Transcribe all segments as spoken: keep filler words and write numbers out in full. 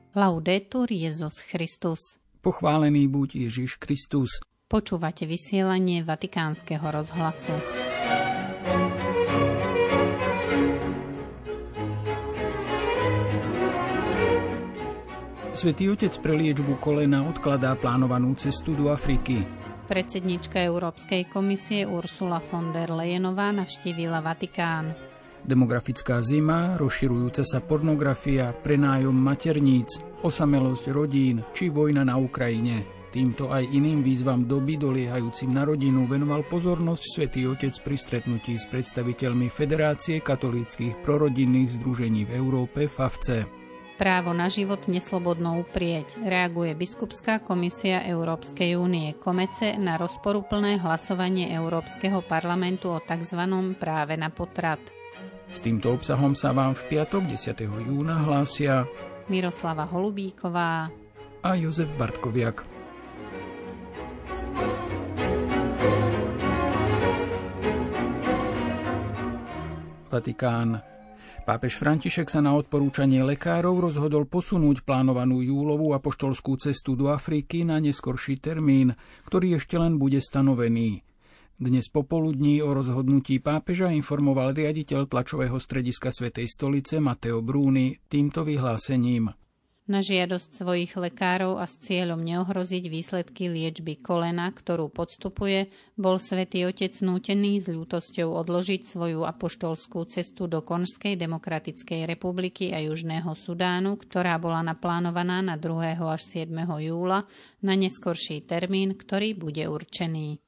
Laudetur Jesus Christus. Pochválený buď Ježiš Kristus. Počúvate vysielanie Vatikánskeho rozhlasu. Svätý Otec pre liečbu kolena odkladá plánovanú cestu do Afriky. Predsedníčka Európskej komisie Ursula von der Leyenová navštívila Vatikán. Demografická zima, rozširujúca sa pornografia, prenájom materníc, osamelosť rodín či vojna na Ukrajine. Týmto aj iným výzvam doby doliehajúcim na rodinu venoval pozornosť Svätý Otec pri stretnutí s predstaviteľmi Federácie katolíckych prorodinných združení v Európe FAVCE. Právo na život neslobodno uprieť, reaguje Biskupská komisia Európskej únie Komece na rozporuplné hlasovanie Európskeho parlamentu o tzv. Práve na potrat. S týmto obsahom sa vám v piatok desiateho júna hlásia Miroslava Holubíková a Jozef Bartkoviak. Vatikán. Pápež František sa na odporúčanie lekárov rozhodol posunúť plánovanú júlovú apoštolskú cestu do Afriky na neskorší termín, ktorý ešte len bude stanovený. Dnes popoludní o rozhodnutí pápeža informoval riaditeľ tlačového strediska Svätej stolice Matteo Bruni týmto vyhlásením. Na žiadosť svojich lekárov a s cieľom neohroziť výsledky liečby kolena, ktorú podstupuje, bol Svätý Otec nútený s ľútosťou odložiť svoju apoštolskú cestu do Konžskej demokratickej republiky a Južného Sudánu, ktorá bola naplánovaná na druhého až siedmeho júla, na neskorší termín, ktorý bude určený.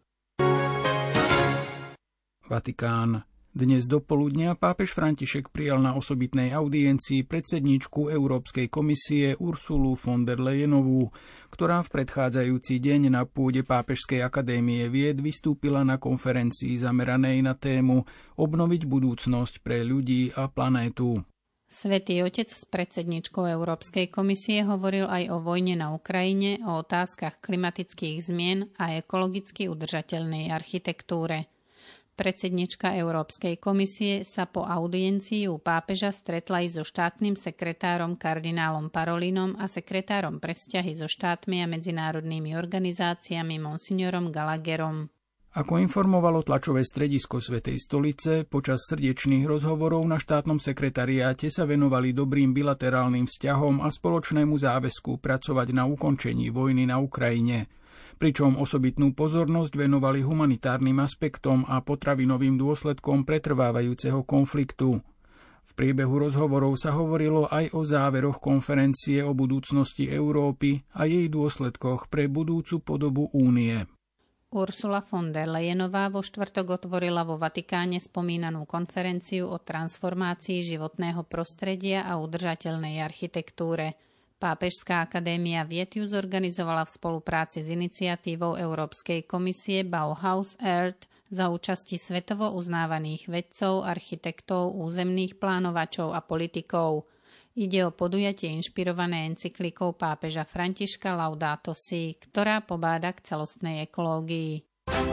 Vatikán. Dnes dopoludnia pápež František prijal na osobitnej audiencii predsedníčku Európskej komisie Ursulu von der Leyenovú, ktorá v predchádzajúci deň na pôde Pápežskej akadémie vied vystúpila na konferencii zameranej na tému Obnoviť budúcnosť pre ľudí a planétu. Svätý Otec s predsedníčkou Európskej komisie hovoril aj o vojne na Ukrajine, o otázkach klimatických zmien a ekologicky udržateľnej architektúre. Predsednička Európskej komisie sa po audiencii u pápeža stretla aj so štátnym sekretárom kardinálom Parolinom a sekretárom pre vzťahy so štátmi a medzinárodnými organizáciami monsignorom Gallagherom. Ako informovalo tlačové stredisko Svätej stolice, počas srdečných rozhovorov na štátnom sekretariáte sa venovali dobrým bilaterálnym vzťahom a spoločnému záväzku pracovať na ukončení vojny na Ukrajine, pričom osobitnú pozornosť venovali humanitárnym aspektom a potravinovým dôsledkom pretrvávajúceho konfliktu. V priebehu rozhovorov sa hovorilo aj o záveroch konferencie o budúcnosti Európy a jej dôsledkoch pre budúcu podobu Únie. Ursula von der Leyenová vo štvrtok otvorila vo Vatikáne spomínanú konferenciu o transformácii životného prostredia a udržateľnej architektúre. Pápežská akadémia vied ju zorganizovala v spolupráci s iniciatívou Európskej komisie Bauhaus Earth za účasti svetovo uznávaných vedcov, architektov, územných plánovačov a politikov. Ide o podujatie inšpirované encyklikou pápeža Františka Laudato Si, ktorá pobáda k celostnej ekológii.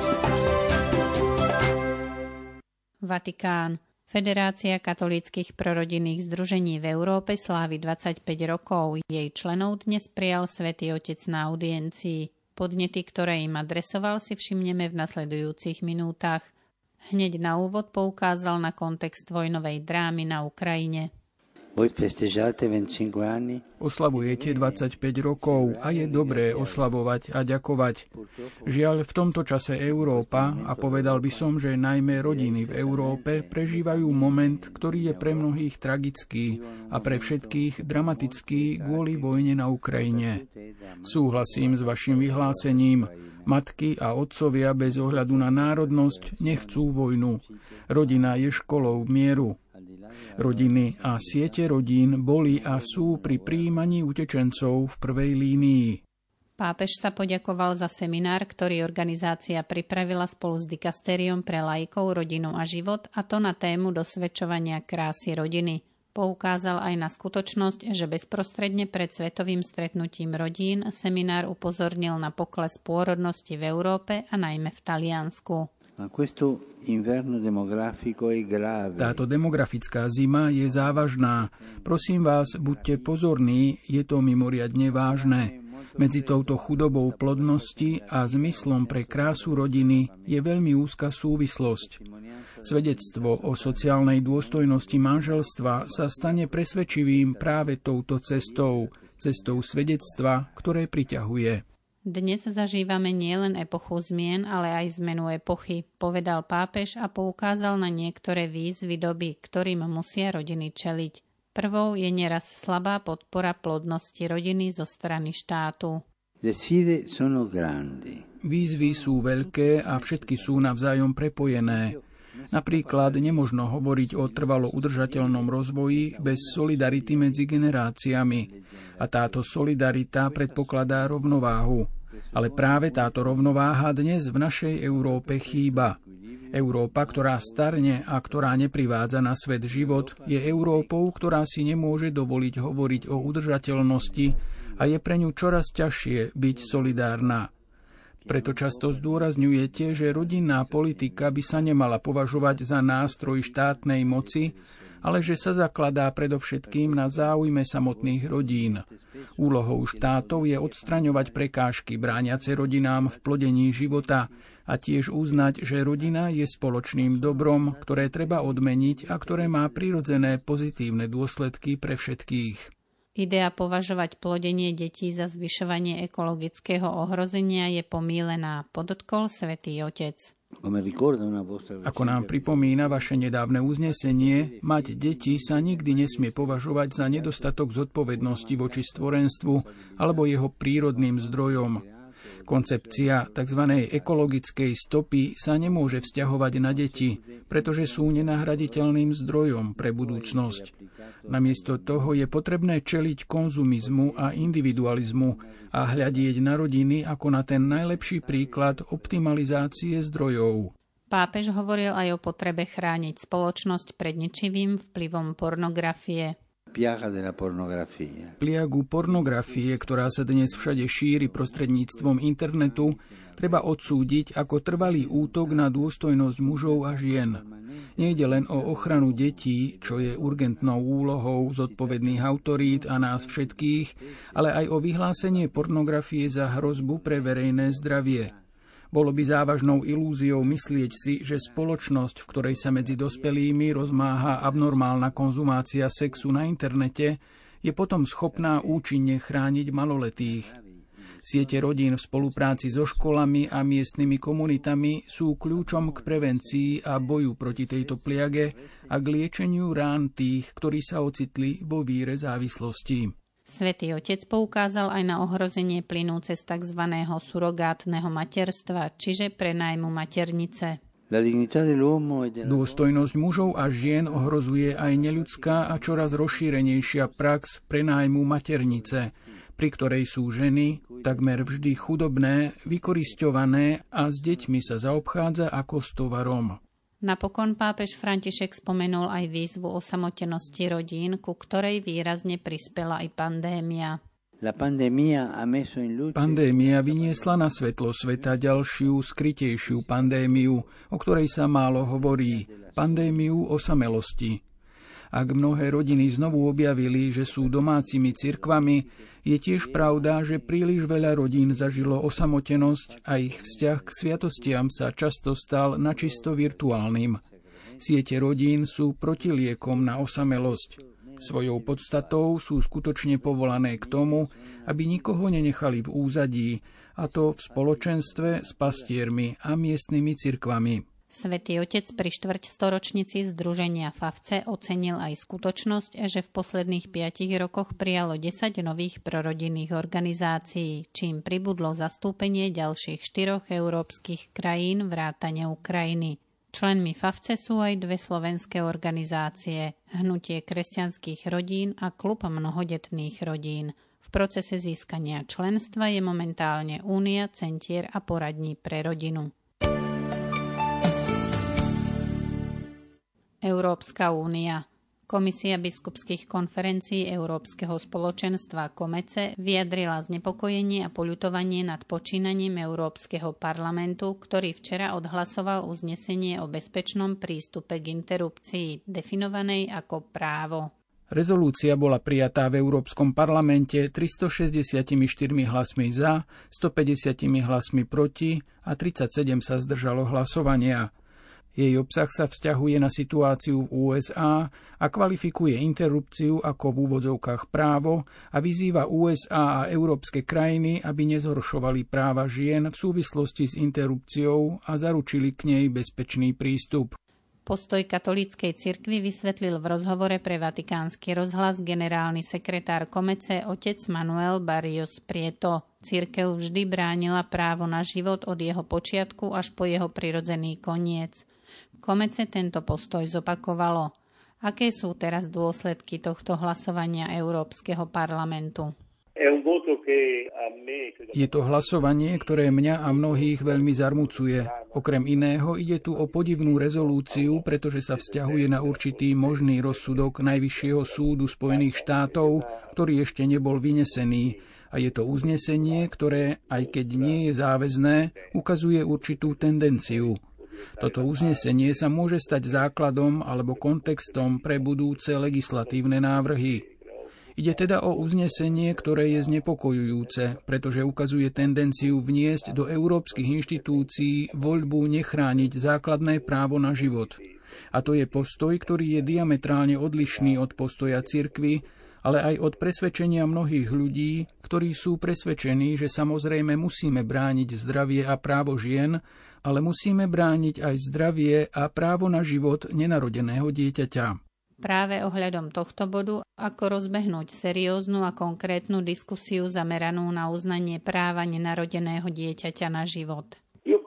Vatikán. Federácia katolíckych prorodinných združení v Európe slávi dvadsaťpäť rokov. Jej členov dnes prijal Svätý Otec na audiencii. Podnety, ktoré im adresoval, si všimneme v nasledujúcich minútach. Hneď na úvod poukázal na kontext vojnovej drámy na Ukrajine. Oslavujete dvadsaťpäť rokov a je dobré oslavovať a ďakovať. Žiaľ, v tomto čase Európa, a povedal by som, že najmä rodiny v Európe, prežívajú moment, ktorý je pre mnohých tragický a pre všetkých dramatický kvôli vojne na Ukrajine. Súhlasím s vašim vyhlásením. Matky a otcovia bez ohľadu na národnosť nechcú vojnu. Rodina je školou mieru. Rodiny a siete rodín boli a sú pri prijímaní utečencov v prvej línii. Pápež sa poďakoval za seminár, ktorý organizácia pripravila spolu s dikastériom pre laikov, rodinu a život, a to na tému dosvedčovania krásy rodiny. Poukázal aj na skutočnosť, že bezprostredne pred svetovým stretnutím rodín seminár upozornil na pokles pôrodnosti v Európe a najmä v Taliansku. Táto demografická zima je závažná. Prosím vás, buďte pozorní, je to mimoriadne vážne. Medzi touto chudobou plodnosti a zmyslom pre krásu rodiny je veľmi úzka súvislosť. Svedectvo o sociálnej dôstojnosti manželstva sa stane presvedčivým práve touto cestou, cestou svedectva, ktoré priťahuje. Dnes zažívame nielen epochu zmien, ale aj zmenu epochy, povedal pápež a poukázal na niektoré výzvy doby, ktorým musia rodiny čeliť. Prvou je neraz slabá podpora plodnosti rodiny zo strany štátu. Výzvy sú veľké a všetky sú navzájom prepojené. Napríklad nemožno hovoriť o trvalo udržateľnom rozvoji bez solidarity medzi generáciami. A táto solidarita predpokladá rovnováhu. Ale práve táto rovnováha dnes v našej Európe chýba. Európa, ktorá starne a ktorá neprivádza na svet život, je Európou, ktorá si nemôže dovoliť hovoriť o udržateľnosti a je pre ňu čoraz ťažšie byť solidárna. Preto často zdôrazňujete, že rodinná politika by sa nemala považovať za nástroj štátnej moci, ale že sa zakladá predovšetkým na záujme samotných rodín. Úlohou štátov je odstraňovať prekážky brániace rodinám v plodení života a tiež uznať, že rodina je spoločným dobrom, ktoré treba odmeniť a ktoré má prirodzené pozitívne dôsledky pre všetkých. Idea považovať plodenie detí za zvyšovanie ekologického ohrozenia je pomýlená, podotkol Svätý Otec. Ako nám pripomína vaše nedávne uznesenie, mať deti sa nikdy nesmie považovať za nedostatok zodpovednosti voči stvorenstvu alebo jeho prírodným zdrojom. Koncepcia tzv. Ekologickej stopy sa nemôže vzťahovať na deti, pretože sú nenahraditeľným zdrojom pre budúcnosť. Namiesto toho je potrebné čeliť konzumizmu a individualizmu a hľadieť na rodiny ako na ten najlepší príklad optimalizácie zdrojov. Pápež hovoril aj o potrebe chrániť spoločnosť pred ničivým vplyvom pornografie. Pliagu pornografie, ktorá sa dnes všade šíri prostredníctvom internetu, treba odsúdiť ako trvalý útok na dôstojnosť mužov a žien. Nejde len o ochranu detí, čo je urgentnou úlohou zodpovedných autorít a nás všetkých, ale aj o vyhlásenie pornografie za hrozbu pre verejné zdravie. Bolo by závažnou ilúziou myslieť si, že spoločnosť, v ktorej sa medzi dospelými rozmáha abnormálna konzumácia sexu na internete, je potom schopná účinne chrániť maloletých. Siete rodín v spolupráci so školami a miestnymi komunitami sú kľúčom k prevencii a boju proti tejto pliage a k liečeniu rán tých, ktorí sa ocitli vo víre závislosti. Svätý Otec poukázal aj na ohrozenie plynúce z tzv. Surogátneho materstva, čiže prenajmu maternice. Dôstojnosť mužov a žien ohrozuje aj neľudská a čoraz rozšírenejšia prax prenajmu maternice, pri ktorej sú ženy, takmer vždy chudobné, vykorisťované a s deťmi sa zaobchádza ako s tovarom. Napokon pápež František spomenul aj výzvu osamotenosti rodín, ku ktorej výrazne prispela aj pandémia. Pandémia vyniesla na svetlo sveta ďalšiu, skrytejšiu pandémiu, o ktorej sa málo hovorí, pandémiu osamelosti. Ak mnohé rodiny znovu objavili, že sú domácimi cirkvami, je tiež pravda, že príliš veľa rodín zažilo osamotenosť a ich vzťah k sviatostiam sa často stal načisto virtuálnym. Siete rodín sú protiliekom na osamelosť. Svojou podstatou sú skutočne povolané k tomu, aby nikoho nenechali v úzadí, a to v spoločenstve s pastiermi a miestnymi cirkvami. Svätý Otec pri štvrťstoročnici Združenia Favce ocenil aj skutočnosť, že v posledných piatich rokoch prijalo desať nových prorodinných organizácií, čím pribudlo zastúpenie ďalších štyroch európskych krajín vrátane Ukrajiny. Členmi Favce sú aj dve slovenské organizácie, Hnutie kresťanských rodín a Klub mnohodetných rodín. V procese získania členstva je momentálne Únia centier a poradní pre rodinu. Európska únia. Komisia biskupských konferencií Európskeho spoločenstva Komece vyjadrila znepokojenie a poľutovanie nad počínaním Európskeho parlamentu, ktorý včera odhlasoval uznesenie o bezpečnom prístupe k interrupcii, definovanej ako právo. Rezolúcia bola prijatá v Európskom parlamente tristošesťdesiatštyri hlasmi za, stopäťdesiat hlasmi proti a tridsaťsedem sa zdržalo hlasovania. Jej obsah sa vzťahuje na situáciu v ú es á a kvalifikuje interrupciu ako v úvodzovkách právo a vyzýva ú es á a európske krajiny, aby nezhoršovali práva žien v súvislosti s interrupciou a zaručili k nej bezpečný prístup. Postoj katolíckej cirkvi vysvetlil v rozhovore pre Vatikánsky rozhlas generálny sekretár Komece otec Manuel Barrios Prieto. Cirkev vždy bránila právo na život od jeho počiatku až po jeho prirodzený koniec. Komece tento postoj zopakovalo. Aké sú teraz dôsledky tohto hlasovania Európskeho parlamentu? Je to hlasovanie, ktoré mňa a mnohých veľmi zarmucuje. Okrem iného ide tu o podivnú rezolúciu, pretože sa vzťahuje na určitý možný rozsudok Najvyššieho súdu Spojených štátov, ktorý ešte nebol vynesený. A je to uznesenie, ktoré, aj keď nie je záväzné, ukazuje určitú tendenciu. Toto uznesenie sa môže stať základom alebo kontextom pre budúce legislatívne návrhy. Ide teda o uznesenie, ktoré je znepokojujúce, pretože ukazuje tendenciu vniesť do európskych inštitúcií voľbu nechrániť základné právo na život. A to je postoj, ktorý je diametrálne odlišný od postoja cirkvi, ale aj od presvedčenia mnohých ľudí, ktorí sú presvedčení, že samozrejme musíme brániť zdravie a právo žien, ale musíme brániť aj zdravie a právo na život nenarodeného dieťaťa. Práve ohľadom tohto bodu, ako rozbehnúť serióznu a konkrétnu diskusiu zameranú na uznanie práva nenarodeného dieťaťa na život.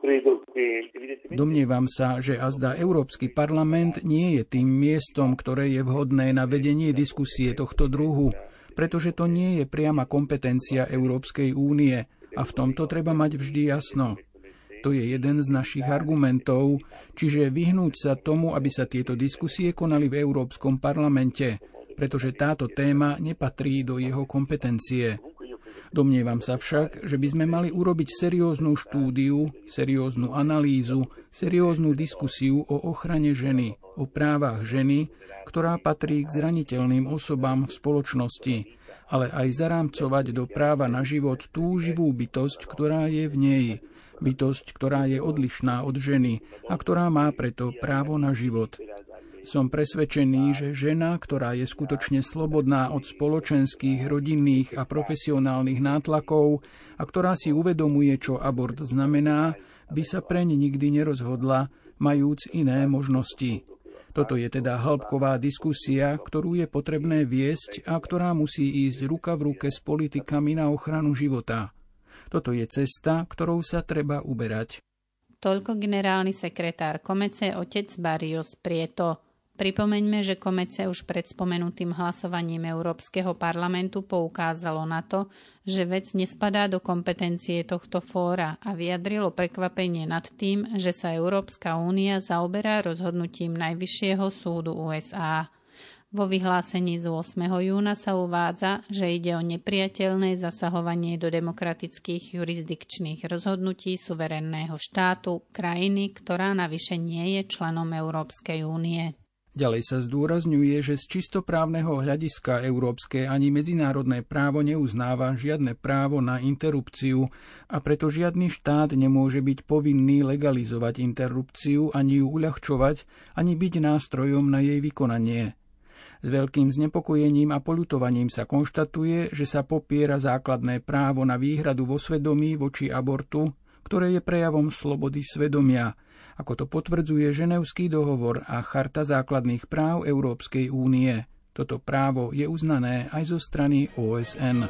Domnievam sa, že azda Európsky parlament nie je tým miestom, ktoré je vhodné na vedenie diskusie tohto druhu, pretože to nie je priama kompetencia Európskej únie a v tomto treba mať vždy jasno. To je jeden z našich argumentov, čiže vyhnúť sa tomu, aby sa tieto diskusie konali v Európskom parlamente, pretože táto téma nepatrí do jeho kompetencie. Domnievam sa však, že by sme mali urobiť serióznu štúdiu, serióznu analýzu, serióznu diskusiu o ochrane ženy, o právach ženy, ktorá patrí k zraniteľným osobám v spoločnosti, ale aj zarámcovať do práva na život tú živú bytosť, ktorá je v nej. Bytosť, ktorá je odlišná od ženy a ktorá má preto právo na život. Som presvedčený, že žena, ktorá je skutočne slobodná od spoločenských, rodinných a profesionálnych nátlakov a ktorá si uvedomuje, čo abort znamená, by sa preň nikdy nerozhodla, majúc iné možnosti. Toto je teda hĺbková diskusia, ktorú je potrebné viesť a ktorá musí ísť ruka v ruke s politikami na ochranu života. Toto je cesta, ktorou sa treba uberať. Toľko generálny sekretár Komece otec Barrios Prieto. Pripomeňme, že Komece už pred spomenutým hlasovaním Európskeho parlamentu poukázalo na to, že vec nespadá do kompetencie tohto fóra a vyjadrilo prekvapenie nad tým, že sa Európska únia zaoberá rozhodnutím Najvyššieho súdu ú es á. Vo vyhlásení z ôsmeho júna sa uvádza, že ide o nepriateľné zasahovanie do demokratických jurisdikčných rozhodnutí suverénneho štátu, krajiny, ktorá navyše nie je členom Európskej únie. Ďalej sa zdôrazňuje, že z čistoprávneho hľadiska európske ani medzinárodné právo neuznáva žiadne právo na interrupciu a preto žiadny štát nemôže byť povinný legalizovať interrupciu, ani ju uľahčovať, ani byť nástrojom na jej vykonanie. S veľkým znepokojením a poľutovaním sa konštatuje, že sa popiera základné právo na výhradu vo svedomí voči abortu, ktoré je prejavom slobody svedomia, ako to potvrdzuje Ženevský dohovor a Charta základných práv Európskej únie. Toto právo je uznané aj zo strany ó es en.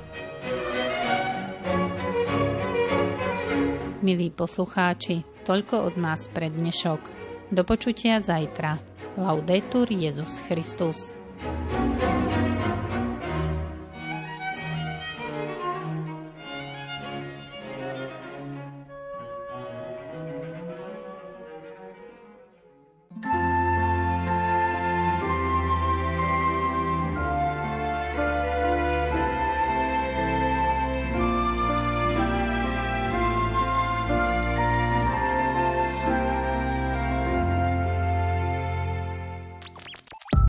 Milí poslucháči, toľko od nás pre dnešok. Do počutia zajtra. Laudetur Jesus Christus.